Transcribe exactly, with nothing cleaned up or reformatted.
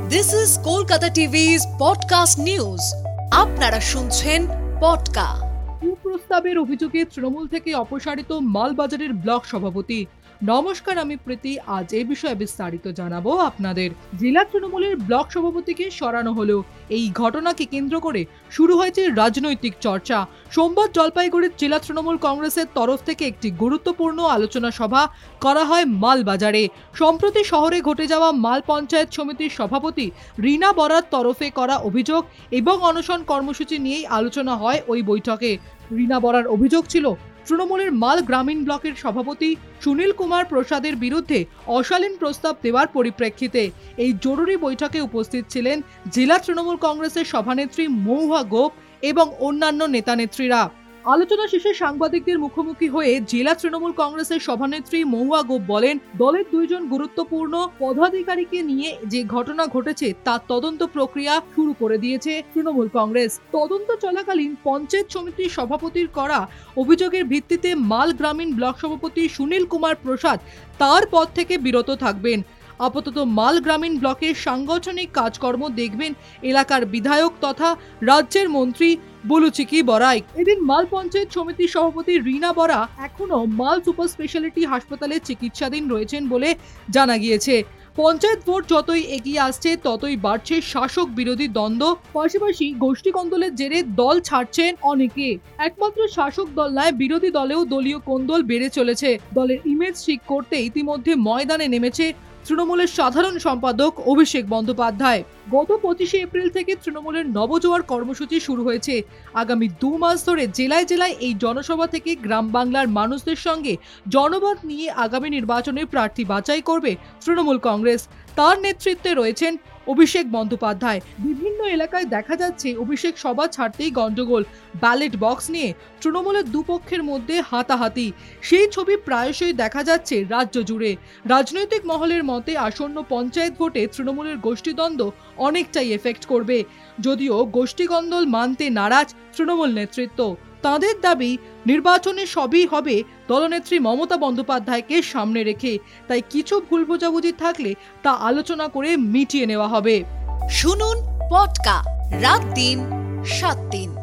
This is Kolkata TV's podcast news. আপনারা শুনছেন পডকা। কুপ্রস্তাবের অভিযোগে তৃণমূল থেকে অপসারিত মালবাজারের ব্লক সভাপতি। নমস্কার, আমি প্রীতি। আজ এই বিষয়ে বিস্তারিত জানাবো আপনাদের। জেলা তৃণমূলের ব্লক সভাপতিকে সরানো হলো। এই ঘটনাকে কেন্দ্র করে শুরু হয়েছে রাজনৈতিক চর্চা। সোমবার জলপাইগুড়ির জেলা তৃণমূল কংগ্রেসের তরফ থেকে একটি গুরুত্বপূর্ণ আলোচনা সভা করা হয় মালবাজারে। সম্প্রতি শহরে ঘটে যাওয়া মাল পঞ্চায়েত সমিতির সভাপতি রীনা বরার তরফে করা অভিযোগ এবং অনশন কর্মসূচি নিয়েই আলোচনা হয় ওই বৈঠকে। রীনা বরার অভিযোগ ছিল, তৃণমূলের মাল গ্রামীণ ব্লকের সভাপতি সুনীল কুমার প্রসাদের বিরুদ্ধে অশালীন প্রস্তাব দেওয়ার পরিপ্রেক্ষিতে এই জরুরি বৈঠকে উপস্থিত ছিলেন জেলা তৃণমূল কংগ্রেসের সভানেত্রী মহুয়া গোপ এবং অন্যান্য নেতানেত্রীরা। আলোচনা শেষে সাংবাদিকদের মুখোমুখি হয়ে জেলা তৃণমূল কংগ্রেসের সভানেত্রী মহুয়া গোপ বলেন, দলের দুইজন গুরুত্বপূর্ণ পদাধিকারীকে নিয়ে যে ঘটনা ঘটেছে তার তদন্ত প্রক্রিয়া শুরু করে দিয়েছে তৃণমূল কংগ্রেস। তদন্ত চলাকালীন পঞ্চায়েত সমিতির সভাপতির করা অভিযোগের ভিত্তিতে মাল গ্রামীণ ব্লক সভাপতি সুনীল কুমার প্রসাদ তার পদ থেকে বিরত থাকবেন। আপাতত মাল গ্রামীণ ব্লকের সাংগঠনিক কাজকর্ম দেখবেন এলাকার বিধায়ক তথা রাজ্যের মন্ত্রী বুলুচিকি বরাই। এদিন মাল পঞ্চায়েত সমিতির সভাপতি রীনা বরা এখনো মাল সুপার স্পেশালিটি হাসপাতালে চিকিৎসাধীন রয়েছেন বলে জানা গিয়েছে। পঞ্চায়েত ভোট যতই এগিয়ে আসছে ততই বাড়ছে শাসক বিরোধী দ্বন্দ্ব। পাশাপাশি গোষ্ঠী কোন্দলের জেরে দল ছাড়ছেন অনেকে। একমাত্র শাসক দল নয়, বিরোধী দলেও দলীয় কোন্দল বেড়ে চলেছে। দলের ইমেজ ঠিক করতে ইতিমধ্যে ময়দানে নেমেছে তৃণমূলের সাধারণ সম্পাদক অভিষেক বন্দ্যোপাধ্যায়। গত পঁচিশে এপ্রিল থেকে তৃণমূলের নবজোয়ার কর্মসূচি শুরু হয়েছে। আগামী দু মাস ধরে জেলায় জেলায় এই জনসভা থেকে গ্রাম বাংলার মানুষদের সঙ্গে জনমত নিয়ে আগামী নির্বাচনে প্রার্থী বাছাই করবে তৃণমূল কংগ্রেস। তার নেতৃত্বে রয়েছেন অভিষেক বন্দ্যোপাধ্যায়। বিভিন্ন এলাকায় দেখা যাচ্ছে অভিষেক সভা ছাড়তেই গন্ডগোল, ব্যালট বক্স নিয়ে তৃণমূলের দুপক্ষের মধ্যে হাতাহাতি। সেই ছবি প্রায়শই দেখা যাচ্ছে রাজ্য জুড়ে। রাজনৈতিক মহলের মতে আসন্ন পঞ্চায়েত ভোটে তৃণমূলের গোষ্ঠীদ্বন্দ্ব অনেকটাই এফেক্ট করবে। যদিও গোষ্ঠীদ্বন্দ্ব মানতে নারাজ তৃণমূল নেতৃত্ব। তাদের দাবি, নির্বাচনে সবই হবে দলনেত্রী মমতা বন্দ্যোপাধ্যায়কে সামনে রেখে, তাই কিছু ভুল বোঝাবুঝি থাকলে তা আলোচনা করে মিটিয়ে নেওয়া হবে। শুনুন পডকা, রাত দিন সাত দিন।